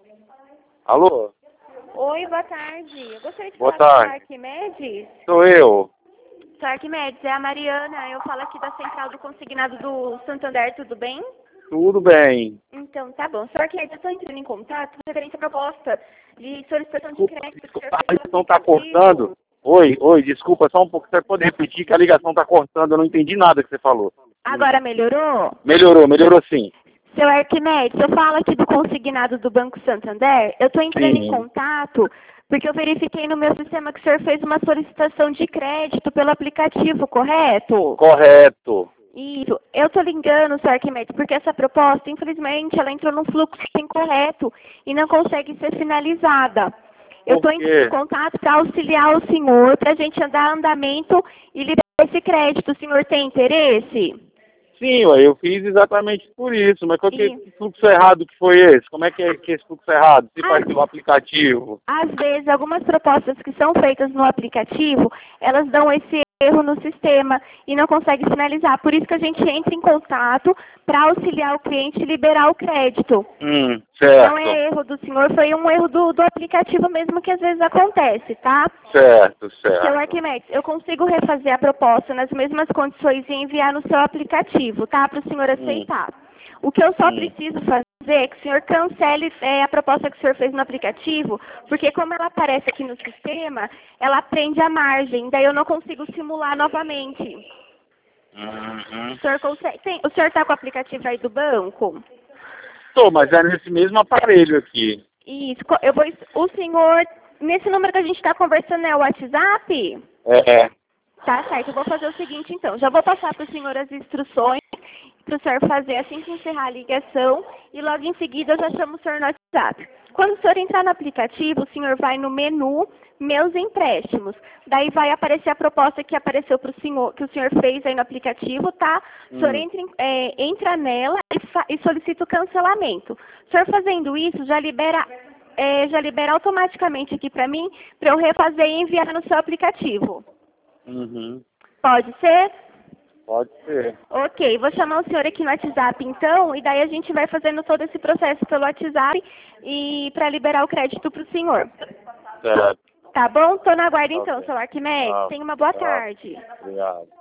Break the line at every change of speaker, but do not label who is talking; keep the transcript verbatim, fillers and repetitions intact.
Alô?
Oi, boa tarde. Eu gostaria de
Boa
falar com o
tarde.
Arquimedes.
Sou eu.
Sou Arquimedes, é a Mariana. Eu falo aqui da central do consignado do Santander, tudo bem?
Tudo bem.
Então, tá bom. Sr. Arquimedes, eu estou entrando em contato referente à proposta de solicitação de
Desculpa,
crédito que o senhor
desculpa, a
fez no
ligação tá
aplicativo.
cortando. Oi, oi, desculpa, só um pouco. Você pode repetir que a ligação tá cortando, eu não entendi nada que você falou.
Agora melhorou?
Melhorou, melhorou sim.
Seu Arquimedes, eu falo aqui do consignado do Banco Santander. Eu estou entrando
Sim.
em contato porque eu verifiquei no meu sistema que o senhor fez uma solicitação de crédito pelo aplicativo, correto?
Correto.
Isso. Eu estou ligando, senhor Arquimedes, porque essa proposta, infelizmente, ela entrou num fluxo incorreto e não consegue ser finalizada. Eu estou
Por quê?
em contato para auxiliar o senhor, para a gente dar andamento e liberar esse crédito. O senhor tem interesse?
Sim, ué, eu fiz exatamente por isso, mas qual que,
E-
que fluxo errado que foi esse? Como é que é que é esse fluxo errado? Se
Ah,
faz pelo aplicativo.
Às vezes, algumas propostas que são feitas no aplicativo, elas dão esse erro no sistema e não conseguem finalizar. Por isso que a gente entra em contato para auxiliar o cliente e liberar o crédito.
Hum,
Não
certo,
é erro do senhor, foi um erro do, do aplicativo mesmo que às vezes acontece, tá?
certo,
Seu
certo.
Arquimedes, eu consigo refazer a proposta nas mesmas condições e enviar no seu aplicativo, tá? Para o senhor aceitar. O que eu só
Hum.
preciso fazer é que o senhor cancele é, a proposta que o senhor fez no aplicativo, porque como ela aparece aqui no sistema, ela prende a margem, daí eu não consigo simular novamente.
Uhum.
O senhor consegue... Tem... O senhor está com o aplicativo aí do banco?
Tô, mas é nesse mesmo aparelho aqui.
Isso. co- Eu vou... O senhor... Nesse número que a gente está conversando é o WhatsApp?
É.
Tá certo, eu vou fazer o seguinte então, já vou passar para o senhor as instruções para o senhor fazer assim que encerrar a ligação e logo em seguida eu já chamo o senhor no WhatsApp. Quando o senhor entrar no aplicativo, o senhor vai no menu Meus Empréstimos. Daí vai aparecer a proposta que apareceu para o senhor, que o senhor fez aí no aplicativo, tá? O senhor
Hum.
entra, em- é, entra nela e, fa- e solicita o cancelamento. O senhor fazendo isso já libera, é, já libera automaticamente aqui para mim, para eu refazer e enviar no seu aplicativo.
Uhum.
Pode ser?
Pode ser.
Ok, vou chamar o senhor aqui no WhatsApp então, e daí a gente vai fazendo todo esse processo pelo WhatsApp e para liberar o crédito para o senhor.
Certo.
Tá bom? Estou na guarda então,
Ok.
seu Arquimedes.
Tchau.
Tenha uma boa
Tchau.
tarde.
Obrigado.